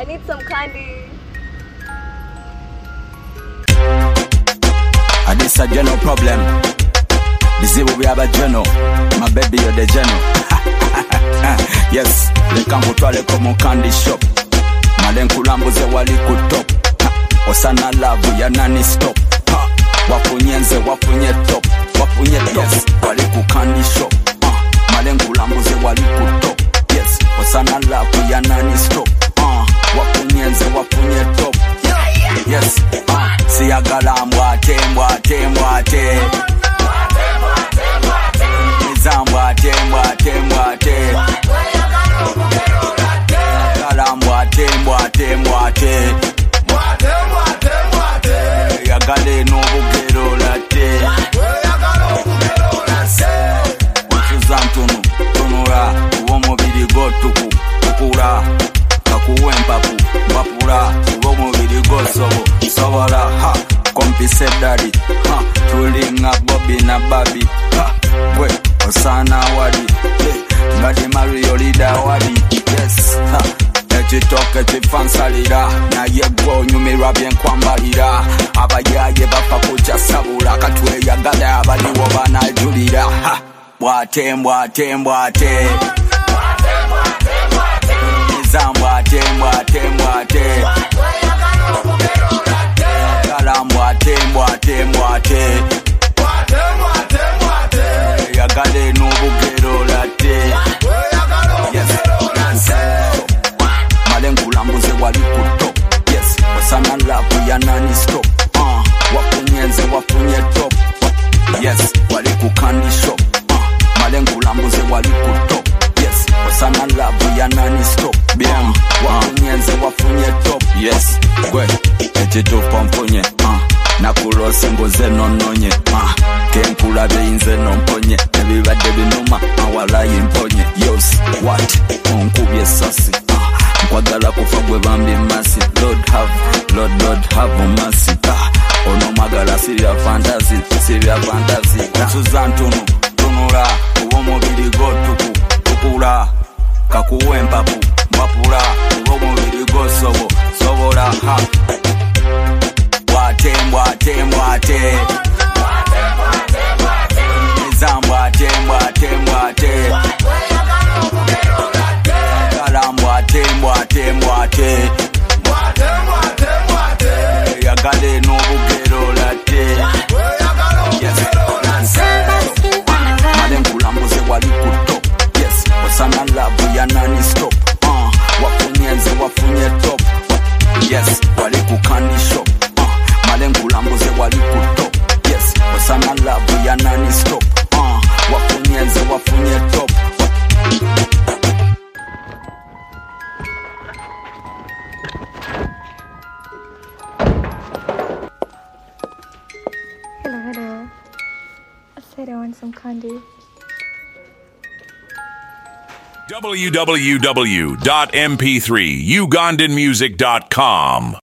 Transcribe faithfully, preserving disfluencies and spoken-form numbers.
I need some candy. And this a general problem. This is what we have a general. My baby, you're the general. Yes, they can go to a candy shop. Malen kulambuze wali kutop. Osana love ya nani stop. Wapunyenze wapunye top. Wapunye top. Wali ku candy shop. Malen kulambuze wali kutop. Yes, osana love ya nani stop. Wapunyenze wapunye top. Yes, siyagala mbwate mbwate mbwate. Nizambwate mbwate mbwate. Yagala mbwate mbwate mbwate. Yagale n'obugero latte. Nsuzantunu tunula ubomubiri gotuku tukula kakuwe mpapu mbapula ubomubiri gosobo sobola ha kompise daddy ha tulinga Bobby na Babi ha gwe osana wadi hey, ngadi Mario Lida wadi yes ha ekitoke kifansalira naye gwo nyumira byen kwambalira abayaye bafa kukyasabula katwe yagala abaliwo banajulira ha bwate mbwate mbwate Nizambwate mbwate mbwate Yagala mbwate mbwate mbwate Yagale n'obugero latte. Yes, malengulambuze wali kutop. Yes, osana love ya nani stop. Uh, wapunyenze wapunye top. Yes, wali ku candy shop. Uh, malengulambuze wali kutop. Yes, osana love ya nani stop. Bien, wapunyenze wapunye top. Yes, gwe, ekitupa mpunye. Uh, nakulose ngoze nononye. Uh, kenkula beyinze nomponye. Ebibadde binuma awalayi mponye. Yes, what? Onkubye sasi. Uh, nkwagala kufa gwe bambi masi. Lord have, Lord Lord have mercy. Uh, ono magala sirya fantasy, sirya fantasy. Nsuzantunu tunula ubomubiri gotuku tukula kakuwe mpapu mbapula ubomubiri gosobo sobola ha bwate mbwate mbwate Nizambwate mbwate mbwate Yagala mbwate mbwate mbwate Yagale n'obugero latte. Yes, malengulambuze wali kutop. Yes, osana love ya nani stop. Uh, wapunyenze wapunye top. Yes, wali ku candy shop. Uh, malengulambuze wali kutop. Yes, osana love ya nani stop. Uh, wapunyenze wapunye top. Hello, hello. I said I want some candy. w w w dot m p three ugandan music dot com